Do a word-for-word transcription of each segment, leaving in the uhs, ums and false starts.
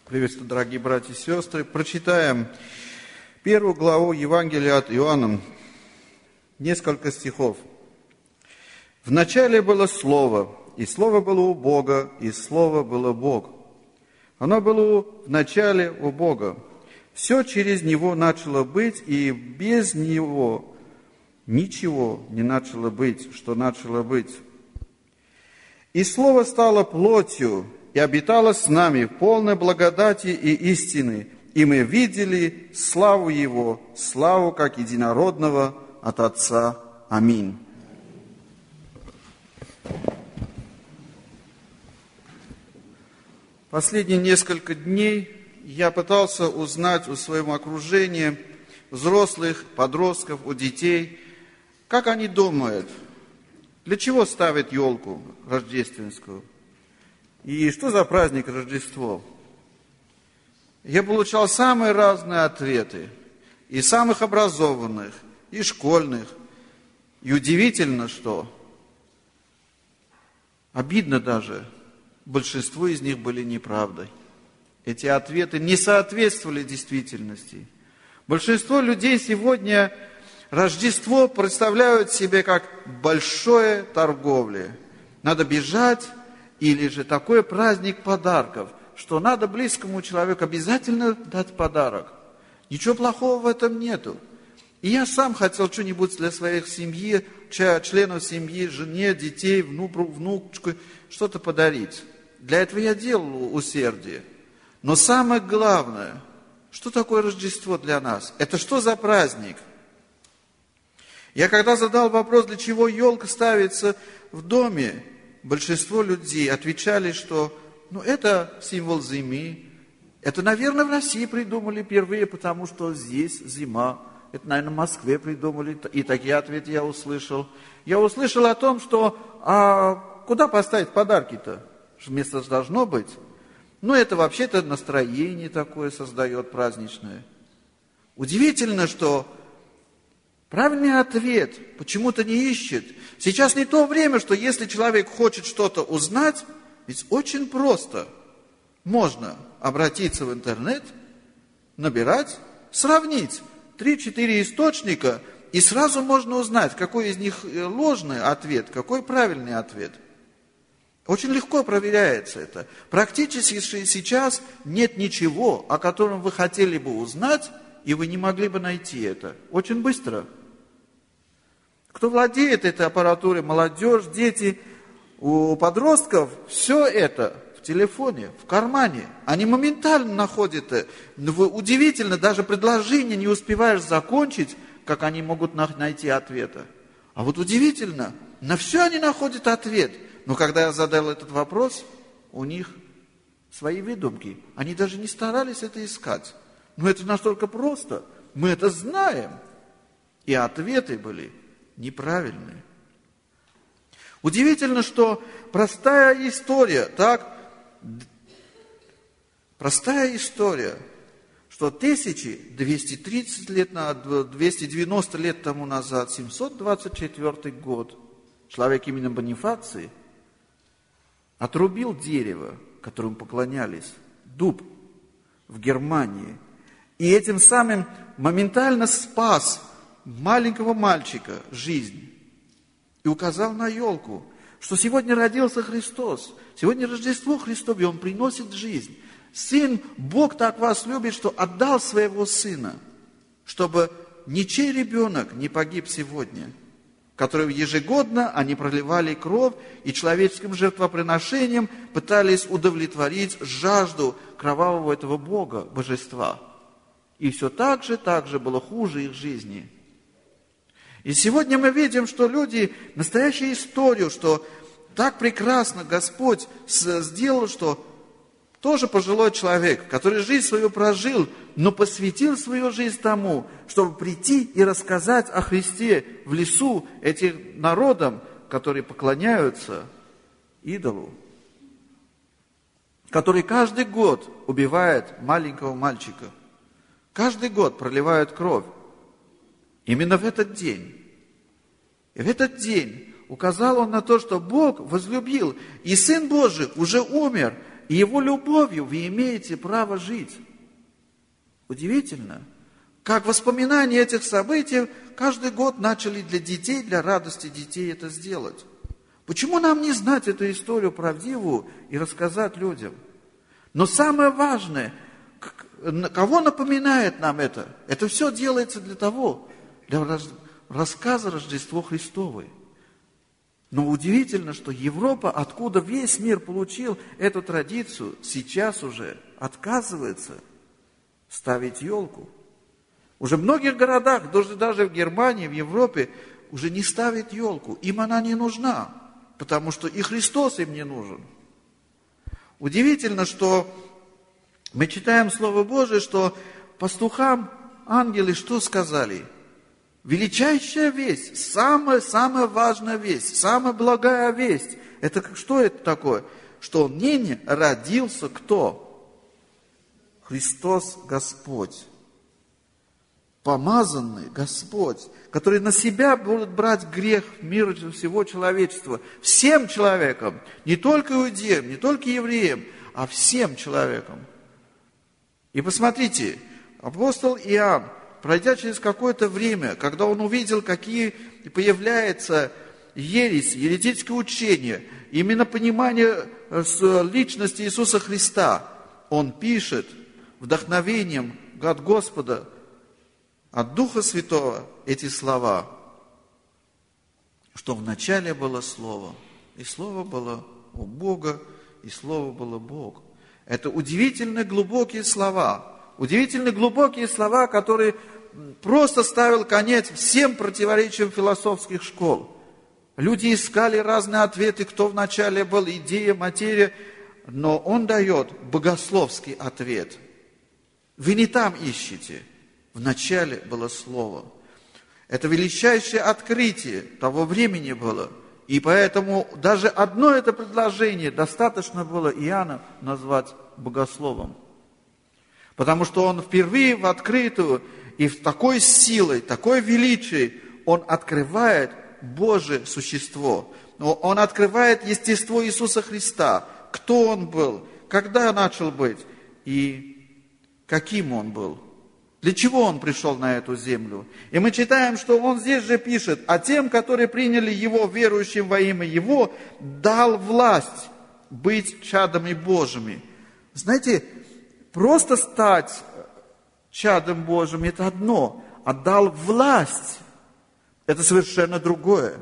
Приветствую, дорогие братья и сестры. Прочитаем первую главу Евангелия от Иоанна, несколько стихов. «В начале было Слово, и Слово было у Бога, и Слово было Бог. Оно было в начале у Бога. Все через Него начало быть, и без Него ничего не начало быть, что начало быть. И Слово стало плотью, и обитало с нами в полной благодати и истины, и мы видели славу Его, славу как единородного от Отца. Аминь». Последние несколько дней я пытался узнать у своего окружения, взрослых, подростков, у детей, как они думают, для чего ставят елку рождественскую, и что за праздник Рождество. Я получал самые разные ответы, и самых образованных, и школьных. И удивительно, что, обидно даже, большинство из них были неправдой. Эти ответы не соответствовали действительности. Большинство людей сегодня Рождество представляют себе как большое торговля. Надо бежать, или же такой праздник подарков, что надо близкому человеку обязательно дать подарок. Ничего плохого в этом нету. И я сам хотел что-нибудь для своей семьи, членов семьи, жене, детей, внучку, что-то подарить. Для этого я делал усердие. Но самое главное, что такое Рождество для нас? Это что за праздник? Я когда задал вопрос, для чего елка ставится в доме, большинство людей отвечали, что ну, это символ зимы. Это, наверное, в России придумали впервые, потому что здесь зима. Это, наверное, в Москве придумали. И такие ответы я услышал. Я услышал о том, что а куда поставить подарки-то? Место должно быть. Ну, это вообще-то настроение такое создает праздничное. Удивительно, что правильный ответ почему-то не ищет. Сейчас не то время, что если человек хочет что-то узнать, ведь очень просто. Можно обратиться в интернет, набирать, сравнить три-четыре источника, и сразу можно узнать, какой из них ложный ответ, какой правильный ответ. Очень легко проверяется это. Практически сейчас нет ничего, о котором вы хотели бы узнать, и вы не могли бы найти это. Очень быстро. Кто владеет этой аппаратурой, молодежь, дети, у подростков, все это в телефоне, в кармане. Они моментально находят это. Удивительно, даже предложение не успеваешь закончить, как они могут найти ответа. А вот удивительно, на все они находят ответ. Но когда я задал этот вопрос, у них свои выдумки. Они даже не старались это искать. Но это настолько просто. Мы это знаем. И ответы были неправильные. Удивительно, что простая история, так, простая история, что тысяча двести тридцать лет, двести девяносто лет тому назад, семьсот двадцать четвёртый год, человек имени Бонифаций отрубил дерево, которому поклонялись, дуб в Германии, и этим самым моментально спас маленького мальчика жизнь и указал на елку, что сегодня родился Христос, сегодня Рождество Христово, и Он приносит жизнь. Сын, Бог так вас любит, что отдал своего Сына, чтобы ничей ребенок не погиб сегодня, который ежегодно они проливали кровь и человеческим жертвоприношением пытались удовлетворить жажду кровавого этого Бога, божества. И все так же, так же было хуже их жизни. И сегодня мы видим, что люди, настоящую историю, что так прекрасно Господь сделал, что тоже пожилой человек, который жизнь свою прожил, но посвятил свою жизнь тому, чтобы прийти и рассказать о Христе в лесу этим народам, которые поклоняются идолу, который каждый год убивает маленького мальчика, каждый год проливает кровь. Именно в этот день. И в этот день указал он на то, что Бог возлюбил, и Сын Божий уже умер, и Его любовью вы имеете право жить. Удивительно, как воспоминания этих событий каждый год начали для детей, для радости детей это сделать. Почему нам не знать эту историю правдивую и рассказать людям? Но самое важное, кого напоминает нам это? Это все делается для того, для рассказа Рождества Христовой. Но удивительно, что Европа, откуда весь мир получил эту традицию, сейчас уже отказывается ставить елку. Уже в многих городах, даже, даже в Германии, в Европе, уже не ставят елку. Им она не нужна, потому что и Христос им не нужен. Удивительно, что мы читаем Слово Божие, что пастухам ангелы что сказали? Величайшая весть, самая-самая важная весть, самая благая весть. Это что это такое? Что ныне родился кто? Христос Господь. Помазанный Господь, который на себя будет брать грех мира всего человечества. Всем человекам, не только иудеям, не только евреям, а всем человекам. И посмотрите, апостол Иоанн, пройдя через какое-то время, когда он увидел, какие появляются ереси, еретические учения, именно понимание личности Иисуса Христа, он пишет вдохновением от Господа, от Духа Святого эти слова, что вначале было Слово, и Слово было у Бога, и Слово было Бог. Это удивительно глубокие слова, удивительно глубокие слова, которые просто ставил конец всем противоречиям философских школ. Люди искали разные ответы, кто вначале был, идея, материя, но он дает богословский ответ. Вы не там ищете. Вначале было Слово. Это величайшее открытие того времени было. И поэтому даже одно это предложение достаточно было Иоанна назвать богословом. Потому что он впервые в открытую и в такой силой, такой величием он открывает Божие существо. Он открывает естество Иисуса Христа. Кто он был, когда начал быть и каким он был. Для чего он пришел на эту землю? И мы читаем, что он здесь же пишет, а тем, которые приняли его, верующим во имя его, дал власть быть чадами Божьими. Знаете, просто стать чадом Божьим – это одно, а дал власть – это совершенно другое.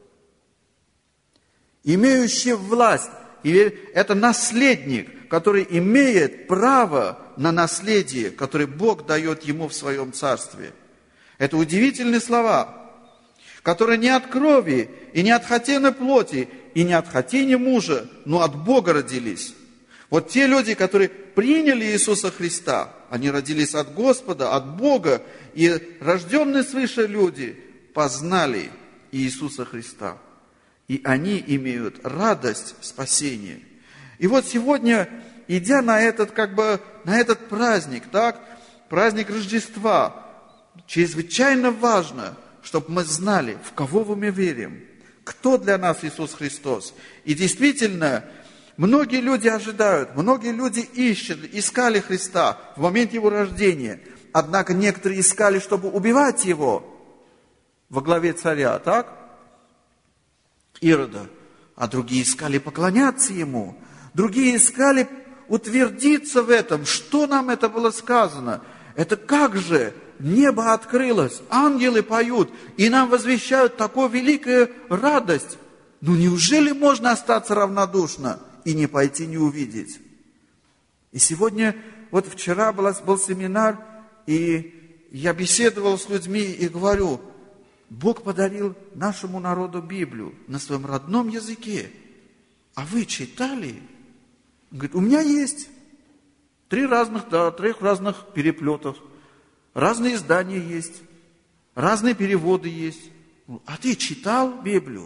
Имеющий власть – это наследник, который имеет право на наследие, которое Бог дает ему в своем царстве. Это удивительные слова, которые не от крови, и не от хотения плоти, и не от хотения мужа, но от Бога родились. Вот те люди, которые приняли Иисуса Христа, они родились от Господа, от Бога, и рожденные свыше люди познали Иисуса Христа. И они имеют радость спасения. И вот сегодня, идя на этот, как бы, на этот праздник, так, праздник Рождества, чрезвычайно важно, чтобы мы знали, в кого мы верим, кто для нас Иисус Христос. И действительно, многие люди ожидают, многие люди ищут, искали Христа в момент Его рождения. Однако некоторые искали, чтобы убивать Его во главе царя, так? Ирода. А другие искали поклоняться Ему. Другие искали утвердиться в этом. Что нам это было сказано? Это как же небо открылось, ангелы поют, и нам возвещают такую великую радость. Ну неужели можно остаться равнодушно и не пойти, не увидеть? И сегодня, вот вчера был, был семинар, и я беседовал с людьми и говорю, Бог подарил нашему народу Библию на своем родном языке. А вы читали? Он говорит, у меня есть три разных, да, трех разных переплетов, разные издания есть, разные переводы есть. А ты читал Библию?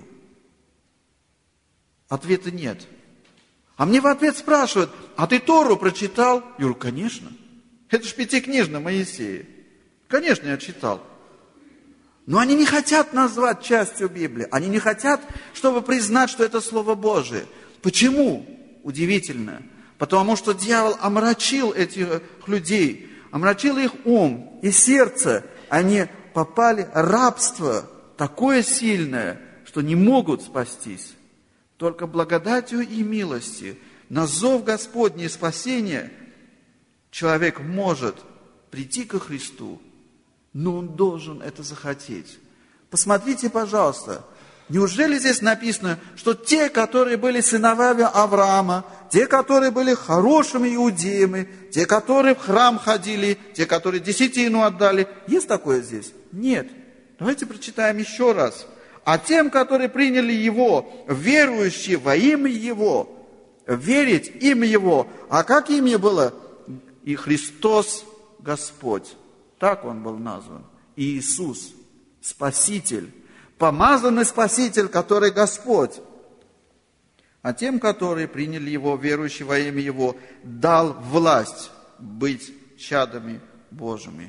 Ответа нет. А мне в ответ спрашивают, а ты Тору прочитал? Я говорю, конечно. Это ж пятикнижно Моисея. Конечно, я читал. Но они не хотят назвать частью Библии. Они не хотят, чтобы признать, что это Слово Божие. Почему? Удивительно. Потому что дьявол омрачил этих людей, омрачил их ум и сердце. Они попали в рабство такое сильное, что не могут спастись. Только благодатью и милостью на зов Господне спасения человек может прийти ко Христу, но он должен это захотеть. Посмотрите, пожалуйста, неужели здесь написано, что те, которые были сыновьями Авраама, те, которые были хорошими иудеями, те, которые в храм ходили, те, которые десятину отдали, есть такое здесь? Нет. Давайте прочитаем еще раз. А тем, которые приняли Его, верующие во имя Его, верить имя Его. А как имя было? И Христос Господь. Так Он был назван. И Иисус, Спаситель, помазанный Спаситель, который Господь. А тем, которые приняли Его, верующие во имя Его, дал власть быть чадами Божьими.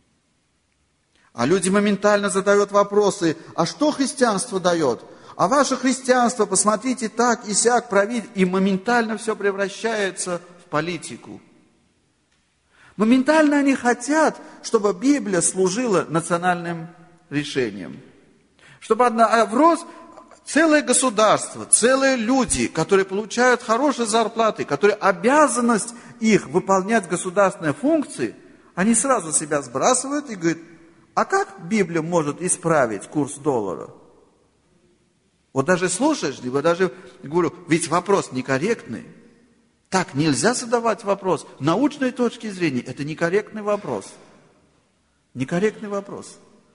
А люди моментально задают вопросы, а что христианство дает? А ваше христианство, посмотрите, так и сяк правит, и моментально все превращается в политику. Моментально они хотят, чтобы Библия служила национальным решением. Чтобы врос целое государство, целые люди, которые получают хорошие зарплаты, которые обязанность их выполнять государственные функции, они сразу себя сбрасывают и говорят, а как Библия может исправить курс доллара? Вот даже слушаешь, либо даже говорю, ведь вопрос некорректный. Так нельзя задавать вопрос. С научной точки зрения это некорректный вопрос. Некорректный вопрос.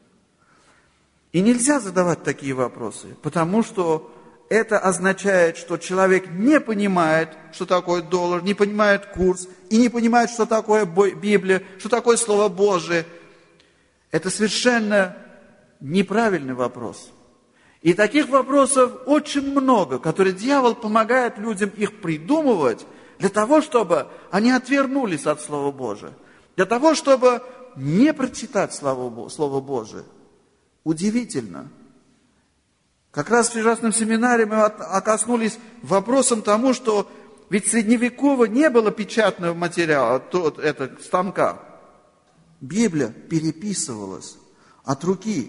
И нельзя задавать такие вопросы, потому что это означает, что человек не понимает, что такое доллар, не понимает курс, и не понимает, что такое Библия, что такое Слово Божие. Это совершенно неправильный вопрос. И таких вопросов очень много, которые дьявол помогает людям их придумывать, для того, чтобы они отвернулись от Слова Божия, для того, чтобы не прочитать Слово Божие. Удивительно. Как раз в вчерашнем семинаре мы окоснулись вопросом тому, что ведь в средневековье не было печатного материала, тот, это, станка. Библия переписывалась от руки.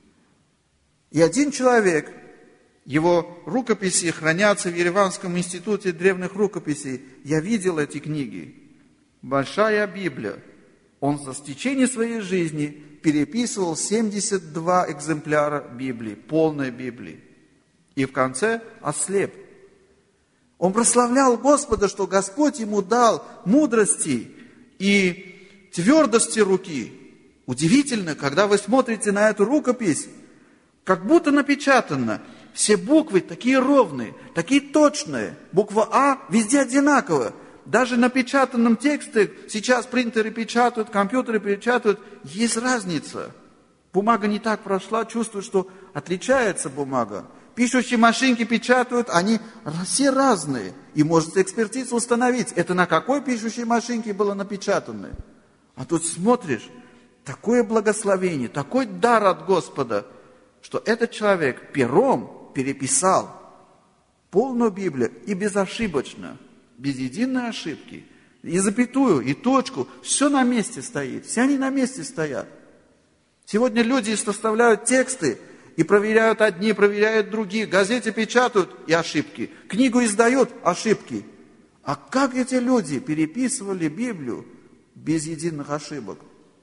И один человек, его рукописи хранятся в Ереванском институте древних рукописей. Я видел эти книги. Большая Библия. Он за течение своей жизни переписывал семьдесят два экземпляра Библии, полной Библии. И в конце ослеп. Он прославлял Господа, что Господь ему дал мудрости и твердости руки. Удивительно, когда вы смотрите на эту рукопись, как будто напечатано. Все буквы такие ровные, такие точные. Буква А везде одинаковая. Даже на печатанном тексте, сейчас принтеры печатают, компьютеры печатают, есть разница. Бумага не так прошла, чувствую, что отличается бумага. Пишущие машинки печатают, они все разные. И может экспертиза установить, это на какой пишущей машинке было напечатано. А тут смотришь, такое благословение, такой дар от Господа, что этот человек пером переписал полную Библию и безошибочно, без единой ошибки, и запятую, и точку, все на месте стоит, все они на месте стоят. Сегодня люди составляют тексты и проверяют одни, проверяют другие, газеты печатают и ошибки, книгу издают, ошибки. А как эти люди переписывали Библию без единых ошибок?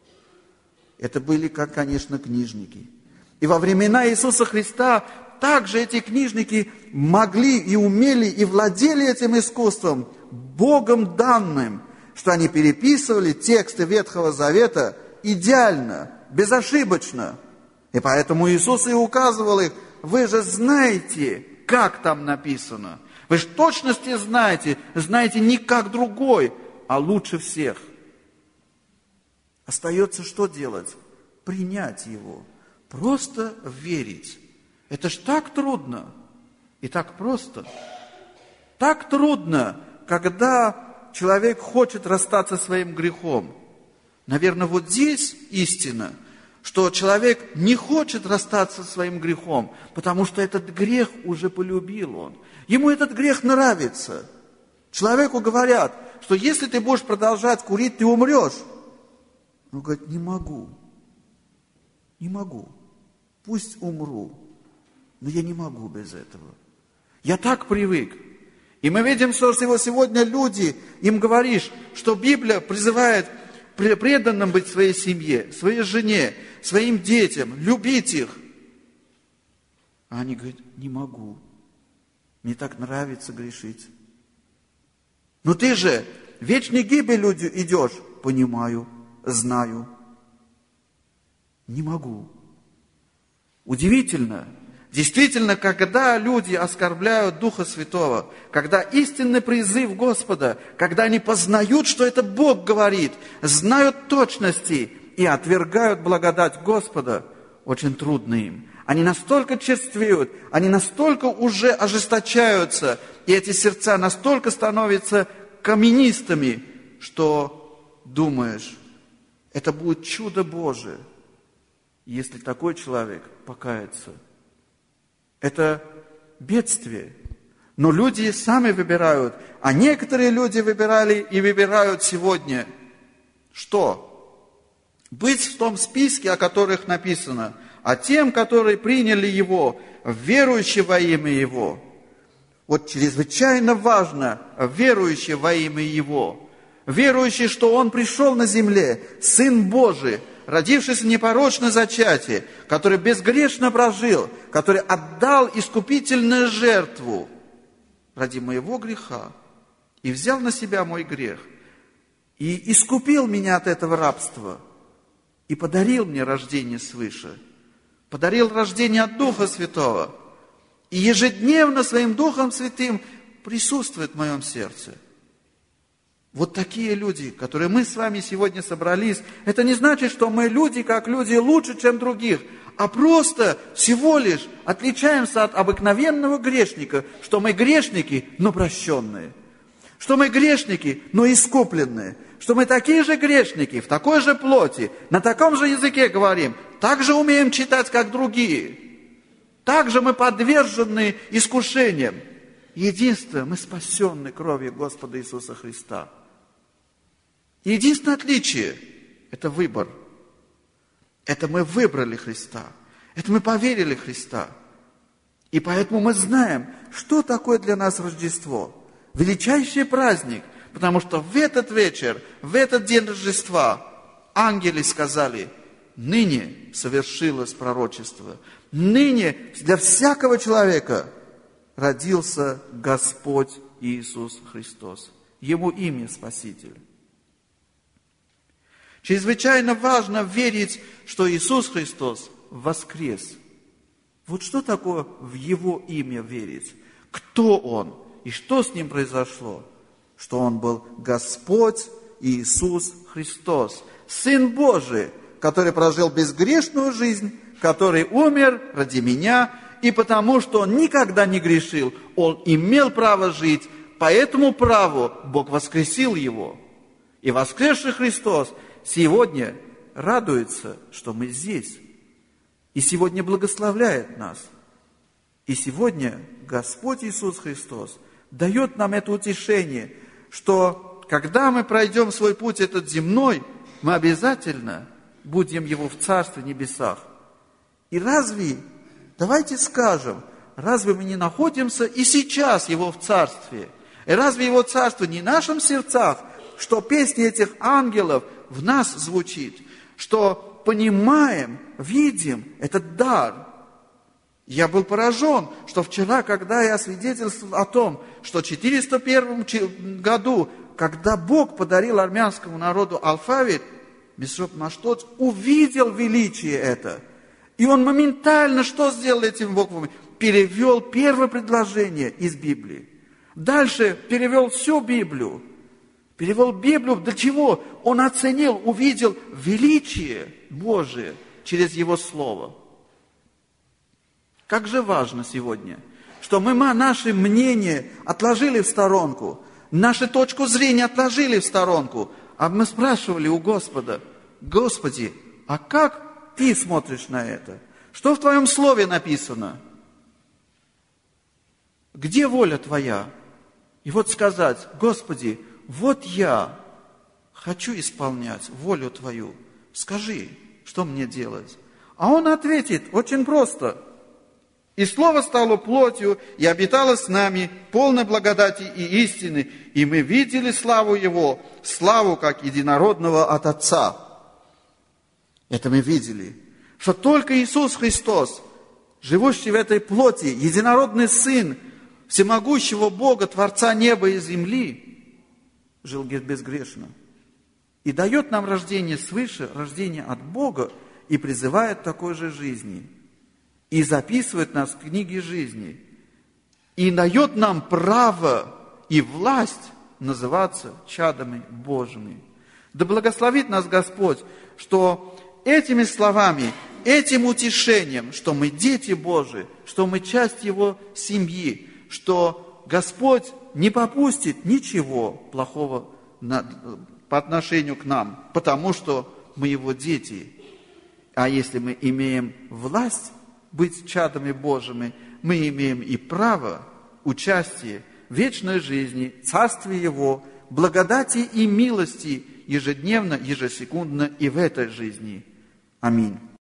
Это были, как, конечно, книжники. И во времена Иисуса Христа также эти книжники могли и умели, и владели этим искусством, Богом данным, что они переписывали тексты Ветхого Завета идеально, безошибочно. И поэтому Иисус и указывал их, вы же знаете, как там написано. Вы же в точности знаете, знаете не как другой, а лучше всех. Остается что делать? Принять его. Просто верить. Это ж так трудно и так просто. Так трудно, когда человек хочет расстаться со своим грехом. Наверное, вот здесь истина, что человек не хочет расстаться со своим грехом, потому что этот грех уже полюбил он. Ему этот грех нравится. Человеку говорят, что если ты будешь продолжать курить, ты умрешь. Он говорит, не могу. Не могу. Пусть умру. Но я не могу без этого. Я так привык. И мы видим, что сегодня люди, им говоришь, что Библия призывает преданным быть своей семье, своей жене, своим детям, любить их. А они говорят, не могу. Мне так нравится грешить. Но ты же в вечной гибель идешь. Понимаю, знаю. Не могу. Удивительно. Действительно, когда люди оскорбляют Духа Святого, когда истинный призыв Господа, когда они познают, что это Бог говорит, знают точности и отвергают благодать Господа, очень трудно им. Они настолько черствеют, они настолько уже ожесточаются, и эти сердца настолько становятся каменистыми, что думаешь, это будет чудо Божие, если такой человек покается. Это бедствие. Но люди сами выбирают, а некоторые люди выбирали и выбирают сегодня. Что? Быть в том списке, о которых написано, а тем, которые приняли Его, верующие во имя Его. Вот чрезвычайно важно, верующие во имя Его. Верующие, что Он пришел на земле, Сын Божий, родившийся в непорочном зачатии, который безгрешно прожил, который отдал искупительную жертву ради моего греха и взял на себя мой грех и искупил меня от этого рабства и подарил мне рождение свыше, подарил рождение от Духа Святого и ежедневно своим Духом Святым присутствует в моем сердце. Вот такие люди, которые мы с вами сегодня собрались, это не значит, что мы люди, как люди, лучше, чем других, а просто всего лишь отличаемся от обыкновенного грешника, что мы грешники, но прощенные, что мы грешники, но искупленные, что мы такие же грешники, в такой же плоти, на таком же языке говорим, так же умеем читать, как другие, так же мы подвержены искушениям. Единственное, мы спасены кровью Господа Иисуса Христа. Единственное отличие – это выбор. Это мы выбрали Христа. Это мы поверили в Христа. И поэтому мы знаем, что такое для нас Рождество. Величайший праздник, потому что в этот вечер, в этот день Рождества ангелы сказали, ныне совершилось пророчество. Ныне для всякого человека родился Господь Иисус Христос. Ему имя Спаситель. Чрезвычайно важно верить, что Иисус Христос воскрес. Вот что такое в Его имя верить? Кто Он и что с Ним произошло? Что Он был Господь Иисус Христос, Сын Божий, который прожил безгрешную жизнь, который умер ради меня, и потому что Он никогда не грешил, Он имел право жить, по этому праву Бог воскресил Его. И воскресший Христос сегодня радуется, что мы здесь. И сегодня благословляет нас. И сегодня Господь Иисус Христос дает нам это утешение, что когда мы пройдем свой путь этот земной, мы обязательно будем Его в Царстве Небесах. И разве, давайте скажем, разве мы не находимся и сейчас Его в Царстве? И разве Его Царство не в наших сердцах, что песни этих ангелов в нас звучит, что понимаем, видим этот дар. Я был поражен, что вчера, когда я свидетельствовал о том, что в четыреста первом году, когда Бог подарил армянскому народу алфавит, Месроп Маштоц увидел величие это. И он моментально что сделал этими буквами? Перевел первое предложение из Библии. Дальше перевел всю Библию. Перевел Библию для чего? Он оценил, увидел величие Божие через Его Слово. Как же важно сегодня, что мы наше мнение отложили в сторонку, нашу точку зрения отложили в сторонку, а мы спрашивали у Господа, Господи, а как Ты смотришь на это? Что в Твоем Слове написано? Где воля Твоя? И вот сказать: Господи, вот я хочу исполнять волю Твою. Скажи, что мне делать? А Он ответит очень просто. И Слово стало плотью, и обитало с нами, полной благодати и истины, и мы видели славу Его, славу как единородного от Отца. Это мы видели, что только Иисус Христос, живущий в этой плоти, единородный Сын всемогущего Бога, Творца неба и земли, жил безгрешно. И дает нам рождение свыше, рождение от Бога, и призывает к такой же жизни. И записывает нас в книге жизни. И дает нам право и власть называться чадами Божьими. Да благословит нас Господь, что этими словами, этим утешением, что мы дети Божии, что мы часть Его семьи, что Господь не попустит ничего плохого на, по отношению к нам, потому что мы Его дети. А если мы имеем власть быть чадами Божьими, мы имеем и право участия в вечной жизни, Царстве Его, благодати и милости ежедневно, ежесекундно и в этой жизни. Аминь.